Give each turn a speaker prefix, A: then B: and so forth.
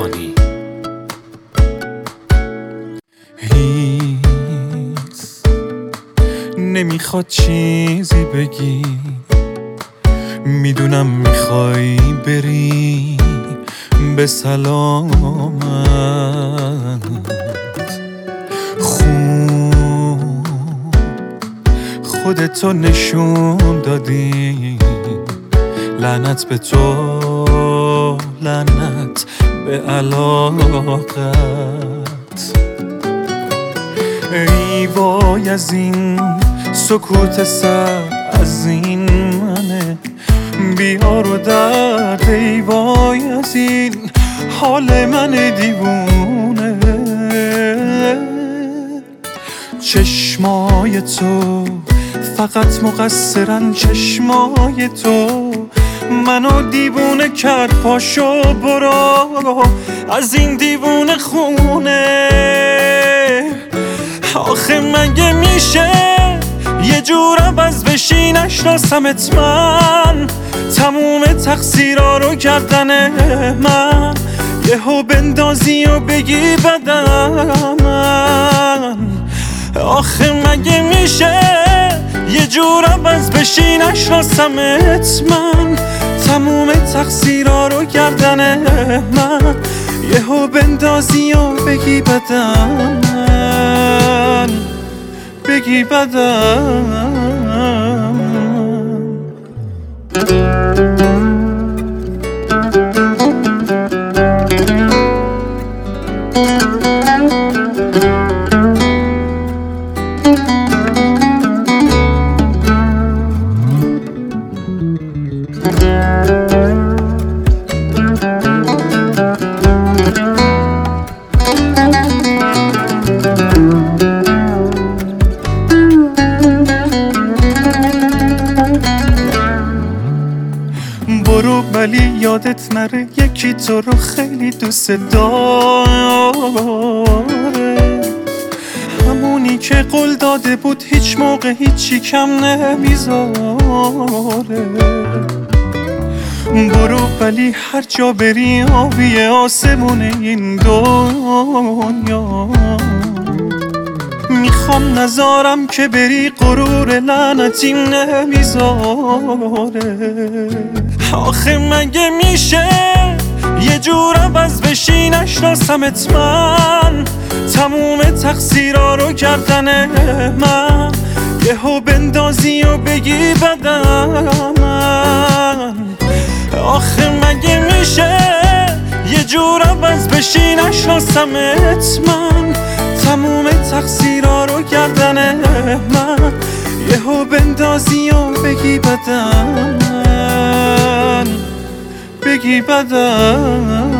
A: خانی.
B: هیچ نمیخواد چیزی بگی، میدونم میخوای بری به سلامت. خوب خودتو نشون دادی، لعنت به تو، لعنت به علاقت. ای وای از این سکوت سر، از این منه بیار و درد. ای وای از این حال من دیوونه. چشمای تو فقط مقصرن، چشمای تو منو دیوونه کرد. پاشو برو از این دیوونه خونه. آخه مگه میشه یه جور عوض بشی؟ نشناسمت من، تموم تقصیرها رو گردن من. یهو بندازی و بگی بدم من. آخه مگه میشه یه جور عوض بشی؟ نشناسمت من، تموم تقصیرها رو گردن من. یهو بندازی و بگی بدم من، بگی بدم. برو ولی یادت نره یکی تو رو خیلی دوست داره، همونی که قول داده بود هیچ موقع هیچی کم نمیذاره. برو ولی هر جا بری آبی آسمون این دنیا. میخوام نذارم که بری، غرور لعنتیم نمیذاره. آخه مگه میشه یه جور عوض بشی؟ نشناسمت من، تموم تقصیرها رو گردن من. یهو بندازی و بگی بدم من. آخه مگه میشه یه جور عوض بشی؟ نشناسمت من، تموم تقصیرها رو گردن من. یهو بندازی و بگی بدم من، بگی بدم.